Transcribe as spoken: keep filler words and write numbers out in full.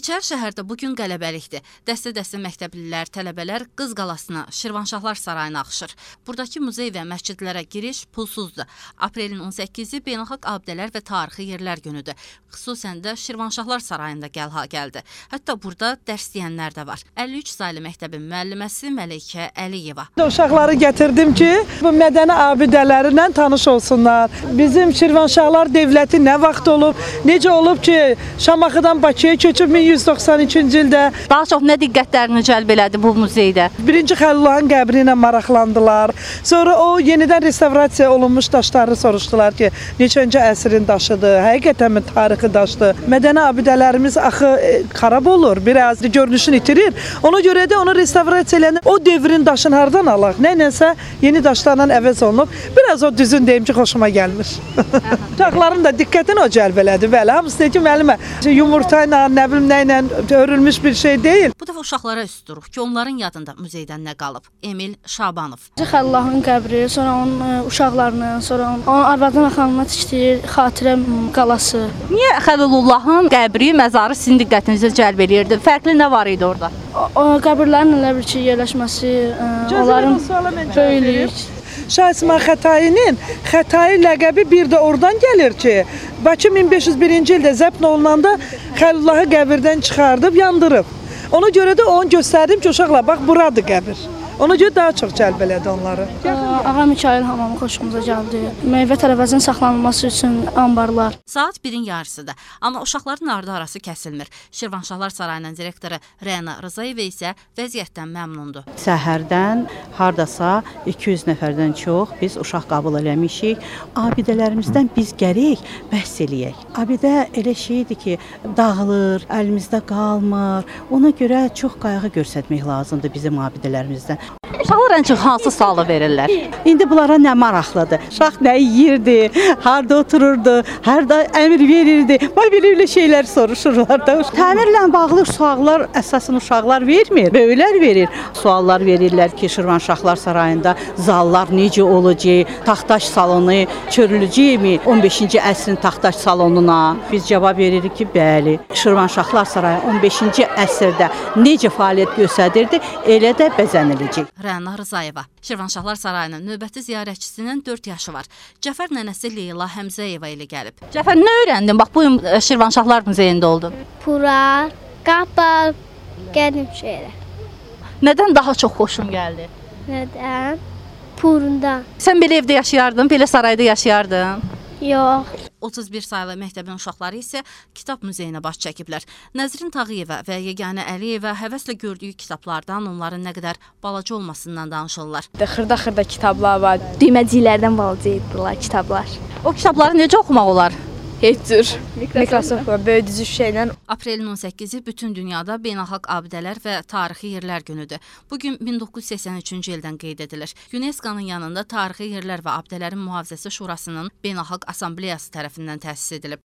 İçəri şəhərdə bugün qələbəlikdir. Dəstə-dəstə məktəblilər, tələbələr Qız Qalasına, Şirvanşahlar Sarayına axışır. Buradakı muzey və məscidlərə giriş pulsuzdur. Aprelin on səkkizi Beynəlxalq Abidələr və Tarixi Yerlər günüdür. Xüsusən də Şirvanşahlar Sarayında gəlha gəldi. Hətta burada dərs deyənlər də var. əlli üç saylı məktəbin müəlliməsi Məleykə Əliyeva. Uşaqları gətirdim ki, bu mədəni abidələrlə tanış olsunlar. Bizim Şirvanşahlar dövləti nə vaxt olub, necə olub ki, Şamaxıdan Bakıya köçüb min yüz doxsan üçüncü ildə. Daha çox nə diqqətlərini cəlb elədi bu muzeydə? Birinci Xəlilullahın qəbri ilə maraqlandılar. Sonra o yenidən restavrasiya olunmuş daşları soruşdular ki, neçənci əsrin daşıdır, həqiqətənmi tarixi daşdır. Mədəni abidələrimiz axı e, xarab olur, biraz görünüşünü itirir. Ona görə də onu restavrasiya eləyəndə o dövrün daşını hardan alaq? Nə-nəsə yeni daşlarla əvəz olunub. Biraz o düzün deyim ki, xoşuma gəlmir. Uşaqların da diqqətini o cəlb elədi. Bəli, hamısı deyir ki, müəllimə, yumurta ilə, nə bilim nə ilə örülmüş bir şey deyil. Bu dəfə uşaqlara üst duruq ki, onların yadında muzeydən nə qalıb? Emil Şabanov. Xəlilullahın qəbri, sonra onun uşaqlarının, sonra onun arvadının xanımına tikdiyi xatirə qalası. Niyə Xəlilullahın qəbri, məzarı sizin diqqətinizi cəlb eləyirdi? Fərqli nə var idi orada? O, o qəbirlərin elə bir ki, yerləşməsi, ə, onların böyüklük. Şah İsmayıl Xətainin Xətai ləqəbi bir də oradan gəlir ki, Bakı min beş yüz birinci ildə zəbt olunanda Xəlilullahı qəbirdən çıxardıb, yandırıb. Ona görə də onu göstərdim ki, uşaqlar, bax, buradır qəbir. Ona görə daha çox cəlb elədi onları. Ağa Mikail hamamı xoşumuza gəldi. Meyvə tərəvəzin saxlanılması üçün anbarlar. Saat birin yarısıdır. Amma uşaqların ardı arası kəsilmir. Şirvanşahlar Sarayının direktoru Rəna Rızayeva isə vəziyyətdən məmnundur. Səhərdən hardasa iki yüz nəfərdən çox biz uşaq qəbul eləmişik. Abidələrimizdən biz gərək bəhs eləyək. Abidə elə şeydir ki, dağılır, əlimizdə qalmır. Ona görə çox qayğı göstərmək lazımdır bizim abidələrimizdən. Uşaqlar ən çox hansı sualı verirlər? İndi bunlara nə maraqlıdır? Uşaq nə yeyirdi, harda otururdu, harda əmr verirdi. Vay belə şeylər soruşurlar da. Təmirlə bağlı suallar əsasən uşaqlar vermir, böyüklər verir. Suallar verirlər ki, Şirvanşahlar Sarayında zallar necə olacaq, taxtaş salonu çörüləcəkmi on beşinci əsrin taxtaş salonuna? Biz cavab veririk ki, bəli. Şirvanşahlar Sarayı on beşinci əsrdə necə fəaliyyət göstərirdi, elə də bəzəniləcək. Rəna Rızayeva. Şirvanşahlar Sarayının növbəti ziyarətçisinin dörd yaşı var. Cəfər nənəsi Leyla Həmzəyeva ilə gəlib. Cəfər, nə öyrəndin? Bax, bu gün Şirvanşahlar muzeyində oldun. Pura, qapı, qədim şeylər. Nədən daha çox xoşun gəldi? Nədən? Purundan. Sən belə evdə yaşayardın, belə sarayda yaşayardın? Yox. otuz bir saylı məktəbin uşaqları isə kitab muzeyinə baş çəkiblər. Nəzrin Tağıyeva və Yeganə Əliyeva həvəslə gördüyü kitablardan onların nə qədər balaca olmasından danışırlar. Xırda-xırda kitablar var. Düyməciklərdən balaca idilər kitablar. O kitabları necə oxumaq olar? Heç cür. Mikrosoft var, böyüdücü şeylə. Aprelin on səkkizi bütün dünyada Beynəlxalq Abidələr və Tarixi Yerlər günüdür. Bugün min doqquz yüz səksən üçüncü ildən qeyd edilir. UNESCO-nun yanında Tarixi Yerlər və Abidələrin Mühafizəsi Şurasının Beynəlxalq Assambleyası tərəfindən təsis edilib.